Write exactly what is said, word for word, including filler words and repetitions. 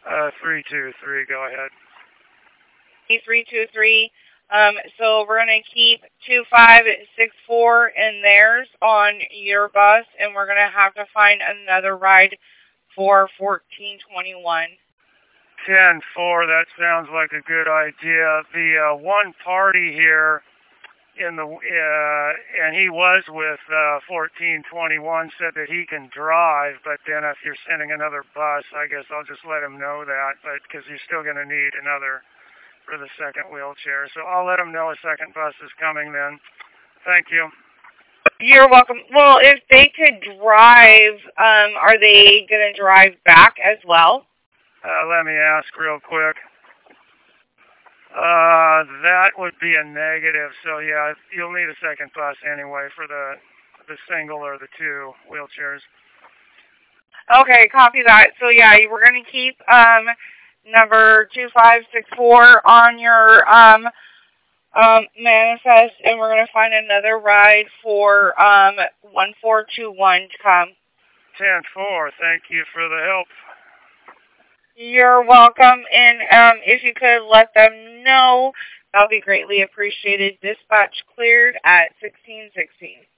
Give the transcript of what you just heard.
Uh, three two three, go ahead. three two three. Um, so we're going to keep two five six four in theirs on your bus, and we're going to have to find another ride for fourteen twenty-one. ten four, that sounds like a good idea. The uh, one party here in the uh, and he was with uh, fourteen twenty-one said that he can drive, but then if you're sending another bus, I guess I'll just let him know that, but because you're still going to need another for the second wheelchair. So I'll let him know a second bus is coming then. Thank you. You're welcome. Well, if they could drive, um, are they going to drive back as well? Uh, let me ask real quick. Uh, that would be a negative. So yeah, you'll need a second bus anyway for the the single or the two wheelchairs. Okay, copy that. So yeah, we're going to keep um, number two five six four on your um, um, manifest, and we're going to find another ride for um, one four two one to come. ten four, thank you for the help. You're welcome, and um, if you could let them know, that would be greatly appreciated. Dispatch cleared at sixteen sixteen.